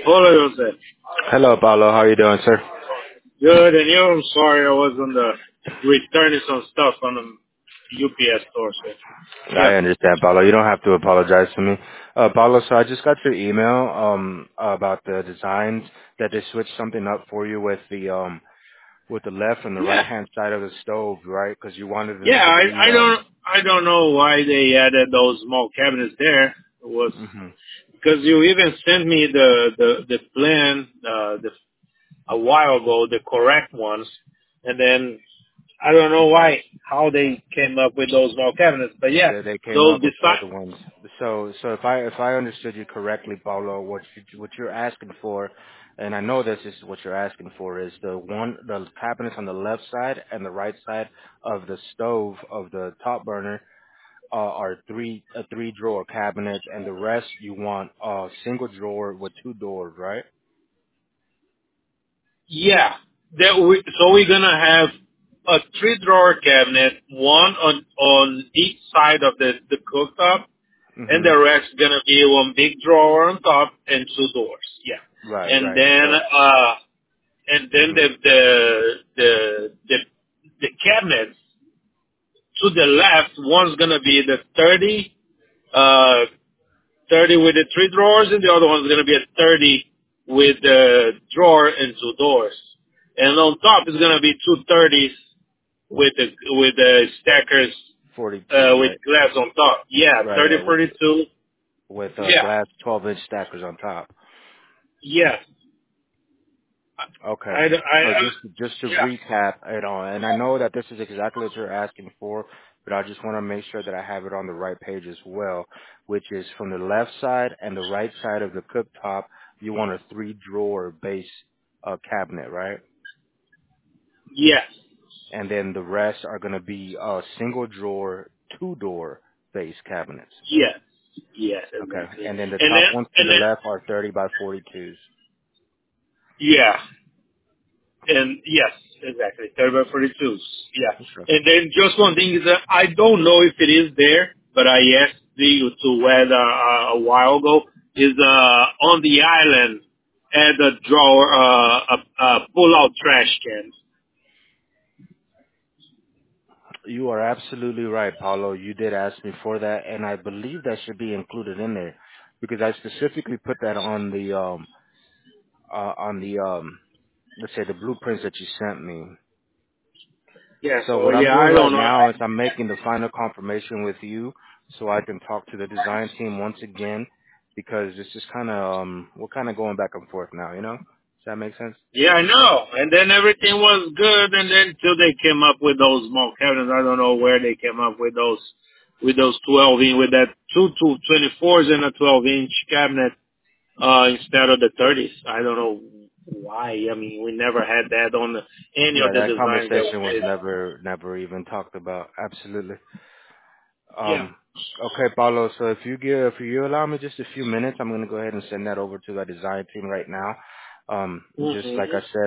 Hola, Jose. Hello, Paulo. How are you doing, sir? Good, and you? I'm sorry I was on the returning some stuff on the UPS store. So, I yeah, understand, Paulo. You don't have to apologize to me. Paulo, so I just got your email about the designs that they switched something up for you with the left and the right yeah, hand side of the stove, right? Because you wanted them yeah. to be I don't know why they added those small cabinets there. It was hmm because you even sent me the plan a while ago, the correct ones, and then I don't know how they came up with those small cabinets, but yeah, they came those up with the beside. other ones. So if I understood you correctly, Paulo, what you're asking for, and I know this is what you're asking for, is the cabinets on the left side and the right side of the stove of the top burner are three drawer cabinets, and the rest you want a single drawer with two doors, right? Yeah. So we're gonna have a three drawer cabinet, one on each side of the cooktop, and Mhm. the rest gonna be one big drawer on top and two doors. Yeah. Right, And right. then So. Mhm. the cabinets to the left, one's gonna be the uh 30 with the three drawers, and the other one's going to be a 30 with the drawer and two doors. And on top is going to be two 30s with the stackers 42, with right? glass on top. Yeah, Right, 30, right. With 42. Yeah, glass 12-inch stackers on top. yeah. Okay. So I just to yeah, recap, and I know that this is exactly what you're asking for, but I just want to make sure that I have it on the right page as well, which is from the left side and the right side of the cooktop, you want a three drawer base cabinet, right? yes, And then the rest are going to be single drawer, two door base cabinets. yes, yes, Okay. exactly. And then the And top then, ones to and the then, left are 30 by 42s. yeah. And yes, exactly. 30 by 42s. Yeah. Okay. And then just one thing is that I don't know if it is there, but I asked you to add a while ago, is on the island add a drawer, a pull-out trash can. You are absolutely right, Paulo. You did ask me for that, and I believe that should be included in there because I specifically put that on the let's say the blueprints that you sent me. Yeah, So so what I'm yeah, doing I don't right know. now is I'm making the final confirmation with you so I can talk to the design team once again because it's just kind of we're kind of going back and forth now, you know? Does that make sense? Yeah, I know. And then everything was good, and then till they came up with those small cabinets, I don't know where they came up with those 12 inch, with that two 24s and a 12-inch cabinet instead of the 30s. I don't know why. I mean, we never had that on any Yeah, of the that designs that conversation we was did. never even talked about. Absolutely. Yeah. Um, okay, Paulo. So if you allow me just a few minutes, I'm gonna go ahead and send that over to the design team right now. Just like hmm I said,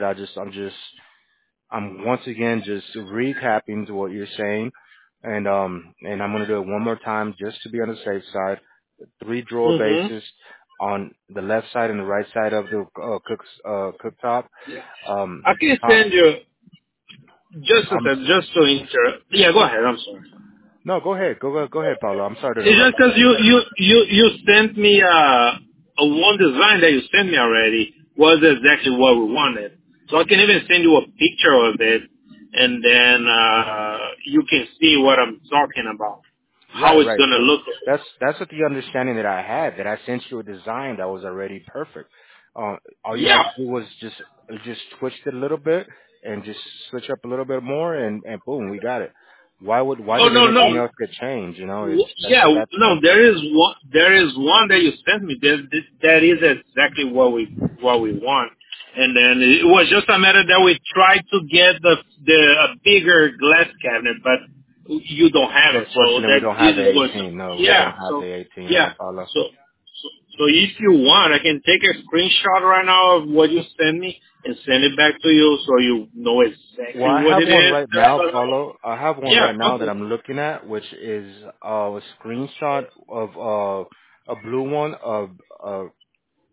I'm once again just recapping to what you're saying, and I'm gonna do it one more time just to be on the safe side. Three drawer hmm bases on the left side and the right side of the cooktop. Yeah. Um, I can top, send you just a I'm sec, just to interrupt. Yeah, go ahead. I'm sorry. no, go ahead, Paulo. I'm sorry to It's interrupt just you. because you sent me a one design that you sent me already was exactly what we wanted. So I can even send you a picture of it, and then you can see what I'm talking about, Right, how it's right. gonna So look. that's what the understanding that I had. That I sent you a design that was already perfect. All you had Yeah. to do was just twist it a little bit and just switch up a little bit more, and boom, we got it. Why Oh did no anything no. else get changed? You know, it's Yeah, that's no, there is one that you sent me. That is exactly what we want. And then it was just a matter that we tried to get the a bigger glass cabinet, but you don't have it. So unfortunate we that don't have is the was 18. No, we don't yeah. have So the 18, yeah. Paulo. So if you want, I can take a screenshot right now of what you send me and send it back to you so you know Well, exactly I what have it one is. right now, Paulo. I have one Yeah. right now that Okay. I'm looking at, which is a screenshot of a blue one of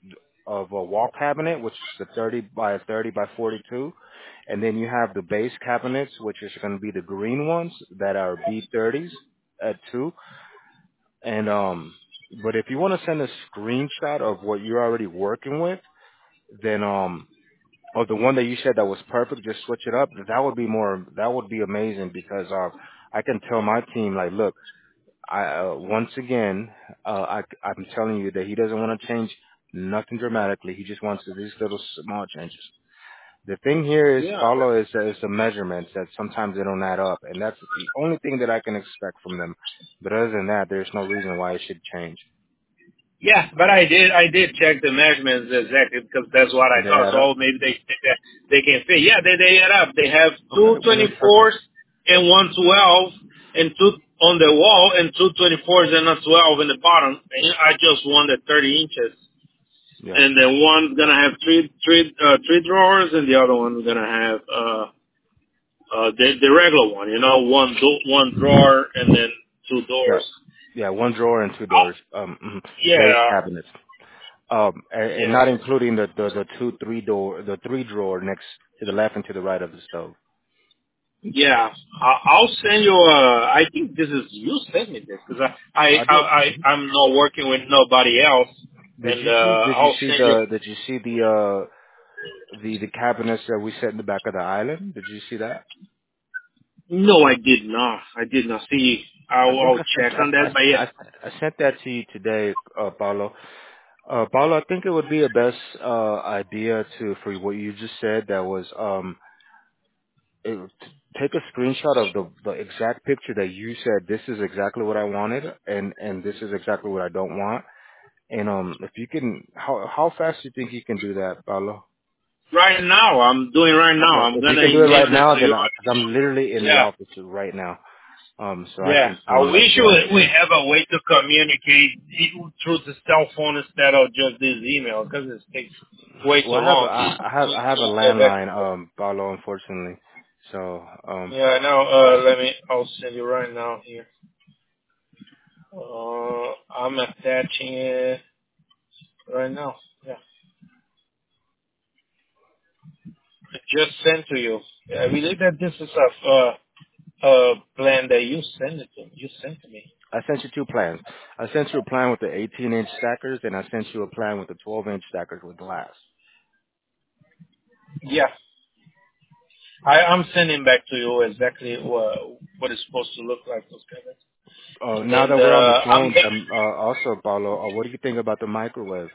of a wall cabinet, which is the 30 by 30 by 42, and then you have the base cabinets, which is going to be the green ones that are B30s at two. And but if you want to send a screenshot of what you're already working with, then or the one that you said that was perfect, just switch it up. That would be amazing because I can tell my team like, look, once again, I'm telling you that he doesn't want to change nothing dramatically. He just wants these little small changes. The thing here is, Yeah. Paulo, is the measurements that sometimes they don't add up, and that's the only thing that I can expect from them. But other than that, there's no reason why it should change. Yeah, but I did check the measurements exactly because that's what I And they thought. add So up. maybe they can fit. Yeah, they add up. They have two Okay, well twenty then perfect. fours and 112 and two on the wall and two 24s and a 12 in the bottom. And I just wanted 30 inches. Yeah, And then one's gonna have three drawers and the other one's gonna have the regular one. You know, one drawer and then two yeah, doors. yeah. One drawer and two Oh, doors. Base yeah, cabinets. And yeah. not including the the three drawer next to the left and to the right of the stove. Yeah, I'll send you. I think this is you sent me this because I did. I'm not working with nobody else, Did and you see? I'll send you. Did you see the cabinets that we set in the back of the island? Did you see that? No, I did not. I did not see. I think I'll check on that. But yeah, I sent that to you today, Paulo. Paulo, I think it would be a best idea to for what you just said. That was take a screenshot of the exact picture that you said. This is exactly what I wanted, and this is exactly what I don't want. And if you can, how fast do you think you can do that, Paulo? right now I'm doing right now. Okay, I'm if you gonna can do it email right that now, to then you. because I'm literally in the Yeah, office right now, so I yeah. can I send like wish we have a way to communicate through the cell phone instead of just this email because it takes way too well, long. I have a Get back. landline, Paulo, unfortunately. So Yeah, no. I'll send you right now here. I'm attaching it right now. Yeah, I just sent to you. Yeah, I believe that this is a plan that you sent it to. You sent to me. I sent you two plans. I sent you a plan with the 18-inch stackers, and I sent you a plan with the 12-inch stackers with glass. Yeah, I'm sending back to you exactly what it's supposed to look like those cabinets. Now And that we're on the I'm phone, also, Paulo, what do you think about the microwave?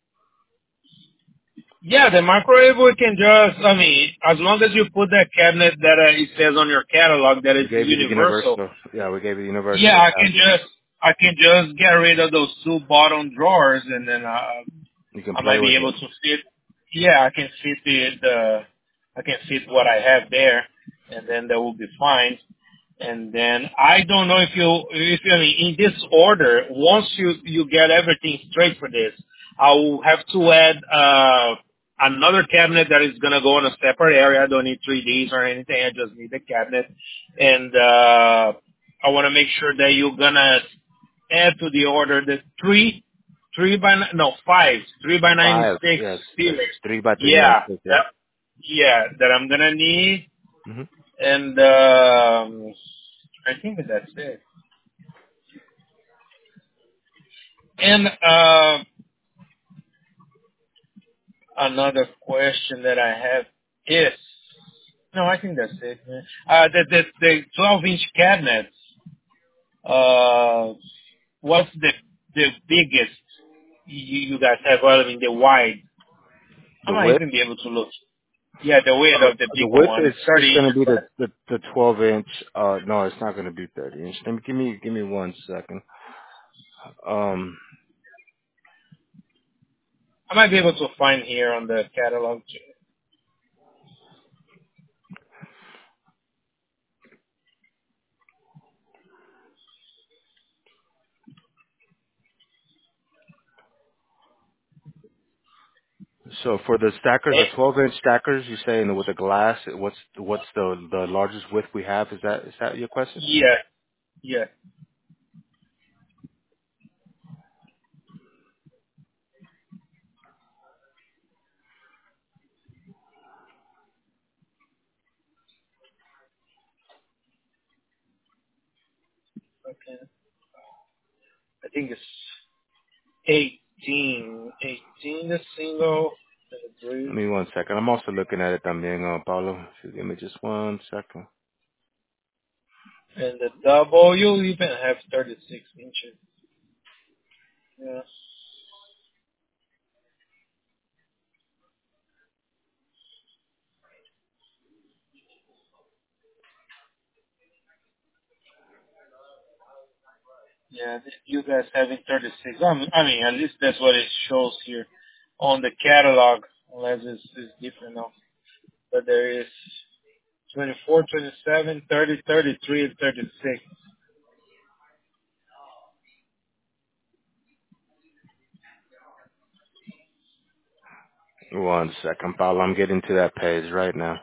yeah, the microwave we can just. I mean, as long as you put that cabinet that it says on your catalog that We it's gave you the universal. universal. Yeah, we gave you the Yeah, universal attachment. I can just get rid of those two bottom drawers, and then You can I play might be with able it. to fit. Yeah, I can fit I can fit what I have there, and then that will be fine. And then I don't know if you I mean, in this order, once you get everything straight for this, I will have to add another cabinet that is gonna go in a separate area. I don't need 3Ds or anything. I just need the cabinet, and I want to make sure that you're gonna add to the order the five 5, 3x96 yes, yes, pillars. 3 by Yeah, 396, yeah. that that I'm gonna need, hmm and I think that's it. And another question that I have is, no, I think that's it. Man. The 12-inch cabinets. What's the biggest you guys have? Well, I mean the wide. I The might width? even be able to look. Yeah, the width of the The bigger width one. It's is 30 going to inches. be Right? the 12-inch. No, it's not going to be 30-inch. Give me 1 second. Um, I might be able to find here on the catalog. so for the stackers, Eh, the 12-inch stackers, you're saying with the glass, what's the largest width we have? Is that your question? Yeah, yeah. Okay. I think it's 18. 18 the single, and the Give bridge. me one second. I'm also looking at it también, Paulo. If you give me just one second. And the double, you even have 36 inches. Yeah. Yeah, you guys having 36. I mean, at least that's what it shows here on the catalog, unless it's different now. But there is 24, 27, 30, 33, and 36. One second, Paulo. I'm getting to that page right now.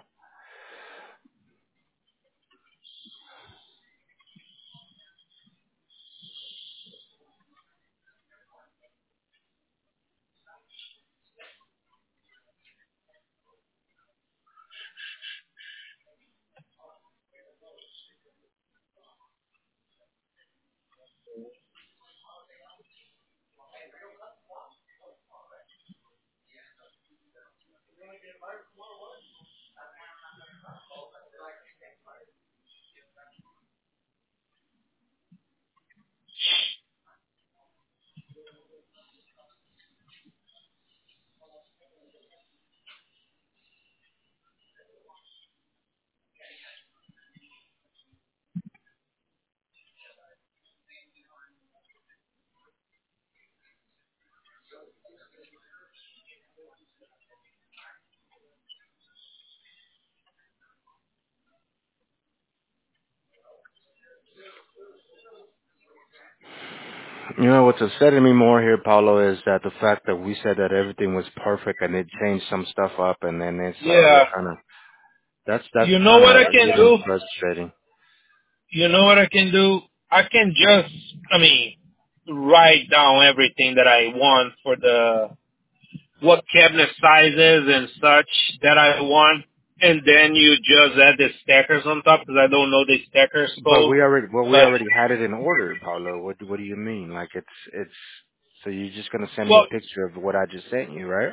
You know what's upsetting me more here, Paulo, is that the fact that we said that everything was perfect and they changed some stuff up, and then it's we're Yeah. kind of that's You know kind what I of can getting do? frustrating. You know what I can do? I can just, I mean, write down everything that I want for the what cabinet sizes and such that I want, and then you just add the stackers on top because I don't know the stackers But code. we But already had it in order, Paulo. What do you mean? Like it's so you're just gonna send me well, a picture of what I just sent you, right?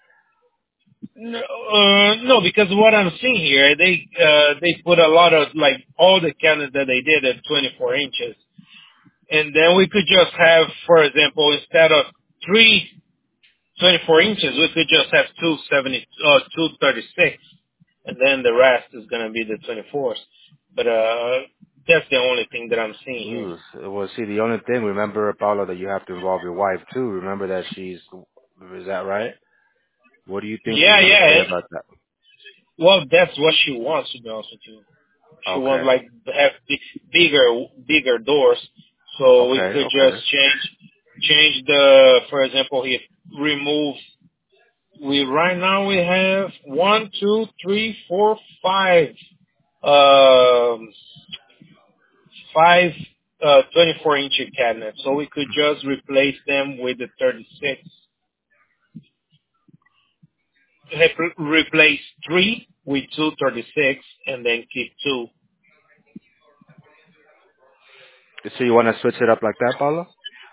no, because what I'm seeing here, they put a lot of like all the cabinets that they did at 24 inches, and then we could just have, for example, instead of three 24 inches, we could just have 236, and then the rest is going to be the 24s. But that's the only thing that I'm seeing here. Ooh, well, see, the only thing, remember, Paulo, that you have to involve your wife too. Remember that is that right? What do you think she's Yeah, gonna yeah. say about that? Well, that's what she wants, to be honest with you. She wants Okay, like to have bigger doors, so we okay, could just okay. change the, for example, here remove. We right now we have one, two, three, four, five. Um, five 24-inch cabinets, so we could just replace them with the 36. Replace three with two 36, and then keep two. So you want to switch it up like that, Paulo?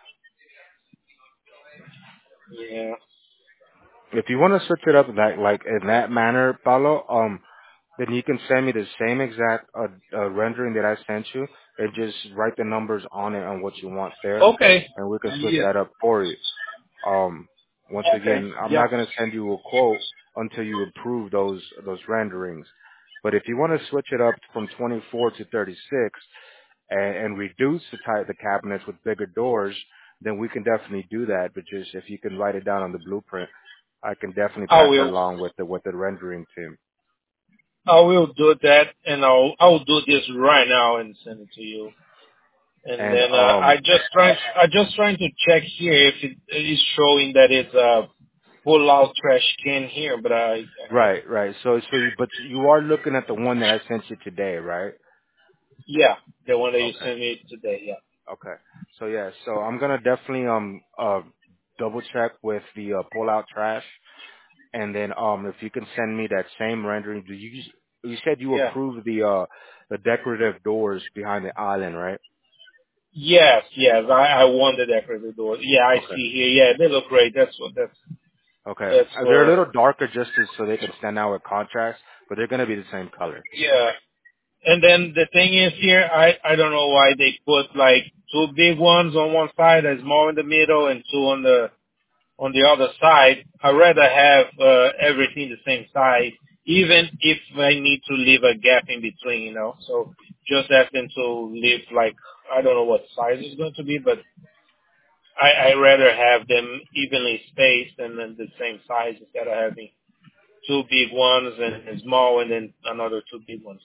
Yeah. If you want to switch it up like in that manner, Paulo, then you can send me the same exact rendering that I sent you, and just write the numbers on it on what you want there, Okay. and we can switch Yeah. that up for you. Once Okay. again, I'm Yeah. not going to send you a quote until you approve those renderings. But if you want to switch it up from 24 to 36 and reduce the cabinets with bigger doors, then we can definitely do that. But just if you can write it down on the blueprint, I can definitely I pass it will. along with the rendering team. I will do that, and I'll do this right now and send it to you. And And then I just trying to check here if it is showing that it's a pull out trash can here, but I have. right. But you are looking at the one that I sent you today, right? Yeah, the one that you Okay. sent me today. Yeah. Okay. So yeah, so I'm gonna definitely double check with the pull out trash, and then if you can send me that same rendering. You said you Yeah. approved the decorative doors behind the island, right? Yes, yes. I want the decorative doors. Yeah, I Okay. see here. Yeah, they look great. Okay. That's They're a for. little darker just so they can stand out with contrast, but they're gonna be the same color. Yeah. And then the thing is here, I don't know why they put like two big ones on one side, a small in the middle, and two on the other side. I'd rather have everything the same size, even if I need to leave a gap in between, you know. So just ask them to leave like I don't know what size it's going to be, but I rather have them evenly spaced and then the same size instead of having two big ones and a small and then another two big ones.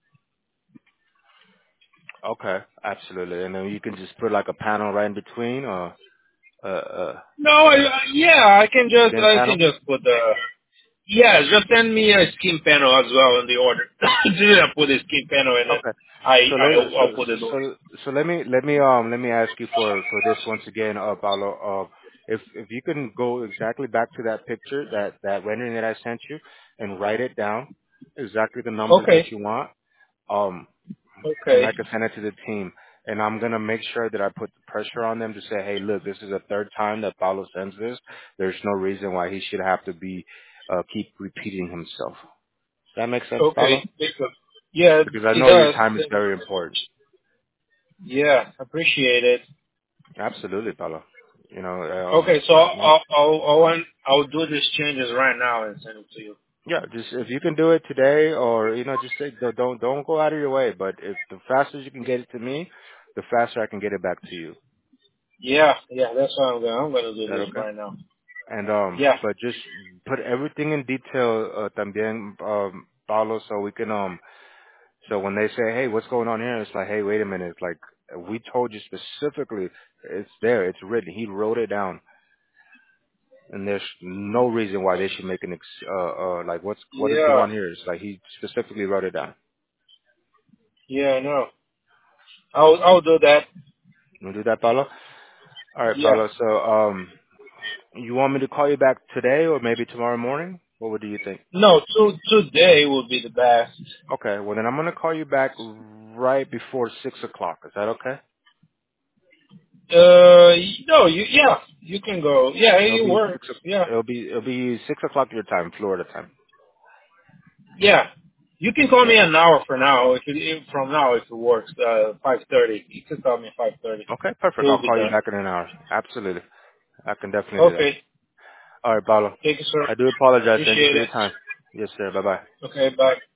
Okay, absolutely. And then you can just put like a panel right in between, or No, yeah, thin I panel. can just put the yeah, just send me a skin panel as well in the order. Just put a skin panel and then Okay. So I'll put the doors. let me ask you for this once again, Paulo. If you can go exactly back to that picture, that rendering that I sent you, and write it down exactly the numbers that Okay, you want. Um, and okay, I can send it to the team. And I'm gonna make sure that I put the pressure on them to say, hey, look, this is the third time that Paulo sends this. There's no reason why he should have to be keep repeating himself. Does that make sense, Paulo? okay. Because, yeah, Because I it know your does. time is very important. Yeah, appreciate it. Absolutely, Paulo. You know, Okay, so you know, I'll do these changes right now and send it to you. yeah, just if you can do it today, or just say don't go out of your way. But if the faster you can get it to me, the faster I can get it back to you. Is Yeah, yeah, that's what I'm gonna do that this okay? right now. And Yeah, but just put everything in detail, también, Paulo, so we can so when they say, hey, what's going on here? It's like, hey, wait a minute. It's like we told you specifically. It's there. It's written. He wrote it down. And there's no reason why they should make like what do you yeah, want here? It's like he specifically wrote it down. yeah. I know. I'll do that. You wanna do that, Paulo? All right, Yeah. Paulo. So you want me to call you back today or maybe tomorrow morning? Do you think? No, today would be the best. Okay, well then I'm gonna call you back right before 6 o'clock. Is that okay? No, yeah, you can go. Yeah, It'll it be works. Yeah, it'll be 6 o'clock your time, Florida time. yeah. You can call me Okay. an hour for now. If from now, if it works, 5:30. You can call me 5:30. Okay, It perfect. will I'll be call you done. back in an hour. Absolutely. I can definitely do that. Okay. All right, Paulo. Thank you, sir. I do apologize. Thank you Appreciate for your it. time. Yes, sir. Bye bye. Okay, bye.